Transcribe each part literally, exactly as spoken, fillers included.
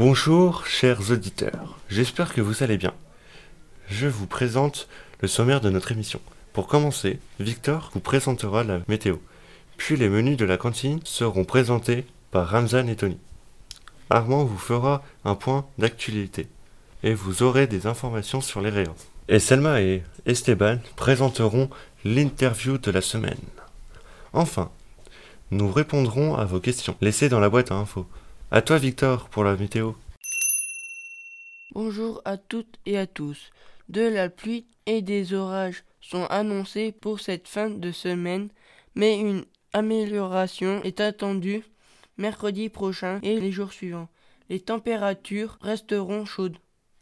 Bonjour chers auditeurs, j'espère que vous allez bien. Je vous présente le sommaire de notre émission. Pour commencer, Victor vous présentera la météo. Puis les menus de la cantine seront présentés par Ramzan et Tony. Armand vous fera un point d'actualité et vous aurez des informations sur les réa. Et Selma et Esteban présenteront l'interview de la semaine. Enfin, nous répondrons à vos questions laissées dans la boîte à infos. À toi Victor pour la météo. Bonjour à toutes et à tous. De la pluie et des orages sont annoncés pour cette fin de semaine, mais une amélioration est attendue mercredi prochain et les jours suivants. Les températures resteront chaudes.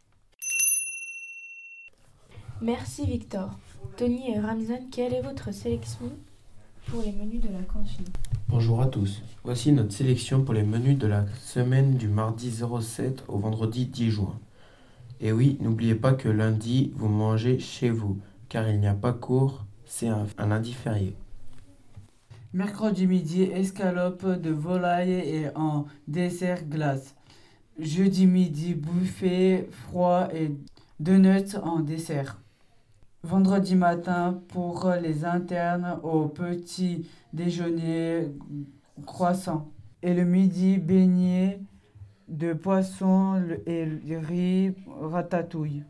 Merci Victor. Tony et Ramzan, quelle est votre sélection pour les menus de la cantine? Bonjour à tous. Voici notre sélection pour les menus de la semaine du mardi zéro sept au vendredi dix juin. Et oui, n'oubliez pas que lundi, vous mangez chez vous, car il n'y a pas cours, c'est un, un lundi férié. Mercredi midi, escalope de volaille et en dessert glace. Jeudi midi, buffet froid et donuts en dessert. Vendredi matin, pour les internes, au petit déjeuner, croissant. Et le midi, beignets de poisson et riz ratatouille.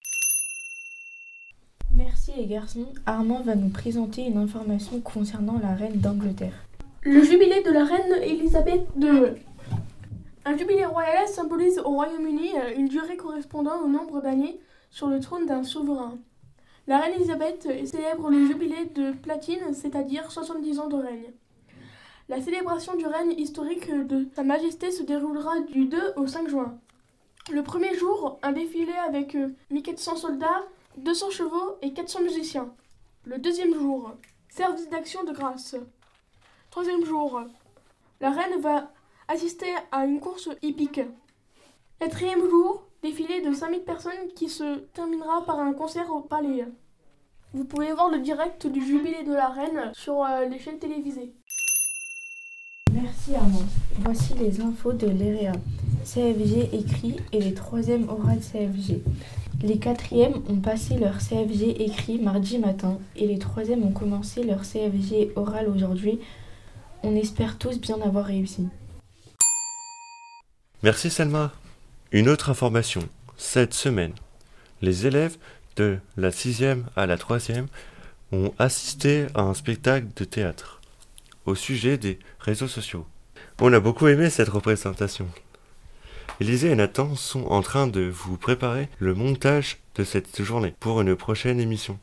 Merci les garçons. Armand va nous présenter une information concernant la reine d'Angleterre. Le jubilé de la reine Elisabeth deux. Un jubilé royal symbolise au Royaume-Uni une durée correspondant au nombre d'années sur le trône d'un souverain. La reine Elisabeth célèbre le jubilé de platine, c'est-à-dire soixante-dix ans de règne. La célébration du règne historique de Sa Majesté se déroulera du deux au cinq juin. Le premier jour, un défilé avec mille quatre cents soldats, deux cents chevaux et quatre cents musiciens. Le deuxième jour, service d'action de grâce. Troisième jour, la reine va assister à une course hippique. Quatrième jour, défilé de cinq mille personnes qui se terminera par un concert au palais. Vous pouvez voir le direct du jubilé de la reine sur euh, les chaînes télévisées. Merci Armand. Voici les infos de l'E R E A. C F G écrit et les troisièmes oral C F G. Les quatrièmes ont passé leur C F G écrit mardi matin et les troisièmes ont commencé leur C F G oral aujourd'hui. On espère tous bien avoir réussi. Merci Selma. Une autre information. Cette semaine, les élèves de la sixième à la troisième ont assisté à un spectacle de théâtre au sujet des réseaux sociaux. On a beaucoup aimé cette représentation. Élisée et Nathan sont en train de vous préparer le montage de cette journée pour une prochaine émission.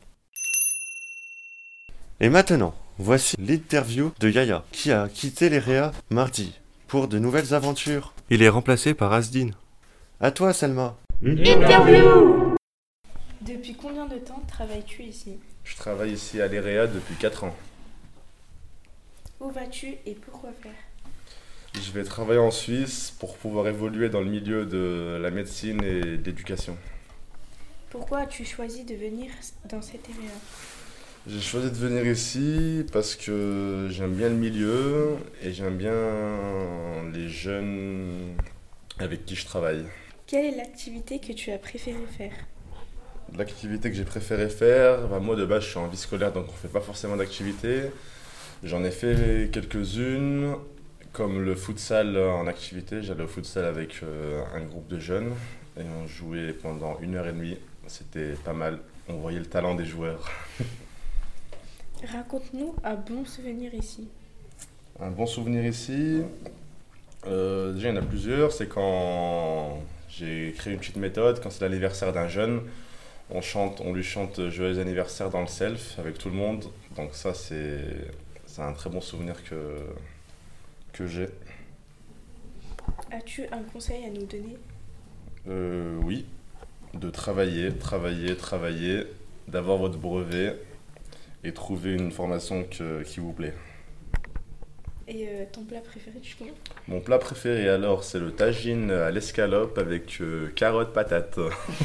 Et maintenant, voici l'interview de Yaya, qui a quitté les réa mardi pour de nouvelles aventures. Il est remplacé par Asdin. À toi, Selma. Interview. Depuis combien de temps travailles-tu ici? Je travaille ici à l'E R E A depuis quatre ans. Où vas-tu et pourquoi faire? Je vais travailler en Suisse pour pouvoir évoluer dans le milieu de la médecine et de l'éducation. Pourquoi as-tu choisi de venir dans cette area? J'ai choisi de venir ici parce que j'aime bien le milieu et j'aime bien les jeunes avec qui je travaille. Quelle est l'activité que tu as préféré faire? L'activité que j'ai préféré faire, bah moi de base je suis en vie scolaire donc on ne fait pas forcément d'activité. J'en ai fait quelques-unes, comme le futsal en activité. J'allais au futsal avec euh, un groupe de jeunes et on jouait pendant une heure et demie. C'était pas mal, on voyait le talent des joueurs. Raconte-nous un bon souvenir ici. Un bon souvenir ici, euh, déjà il y en a plusieurs. C'est quand j'ai créé une petite méthode, quand c'est l'anniversaire d'un jeune. On, chante, on lui chante joyeux anniversaire dans le self avec tout le monde. Donc ça c'est... C'est un très bon souvenir que, que j'ai. As-tu un conseil à nous donner? euh, Oui, de travailler, travailler, travailler, d'avoir votre brevet et trouver une formation que, qui vous plaît. Et euh, ton plat préféré, tu connais? Mon plat préféré alors, c'est le tagine à l'escalope avec euh, carottes patates.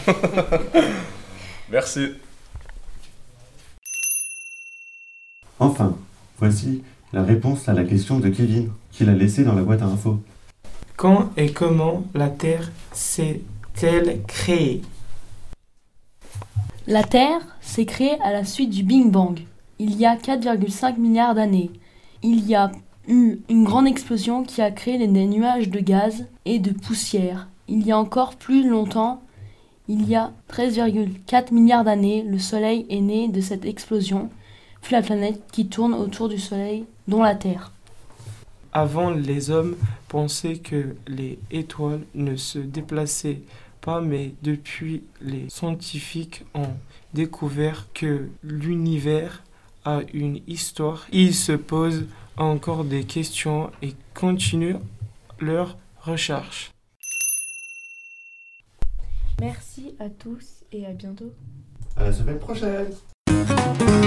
Merci. Enfin, voici la réponse à la question de Kevin, qu'il a laissée dans la boîte à infos. Quand et comment la Terre s'est-elle créée? La Terre s'est créée à la suite du Big Bang, il y a quatre virgule cinq milliards d'années. Il y a eu une grande explosion qui a créé des nuages de gaz et de poussière. Il y a encore plus longtemps, il y a treize virgule quatre milliards d'années, le Soleil est né de cette explosion, puis la planète qui tourne autour du Soleil, dont la Terre. Avant, les hommes pensaient que les étoiles ne se déplaçaient pas, mais depuis, les scientifiques ont découvert que l'univers a une histoire. Ils se posent encore des questions et continuent leurs recherches. Merci à tous et à bientôt. À la semaine prochaine.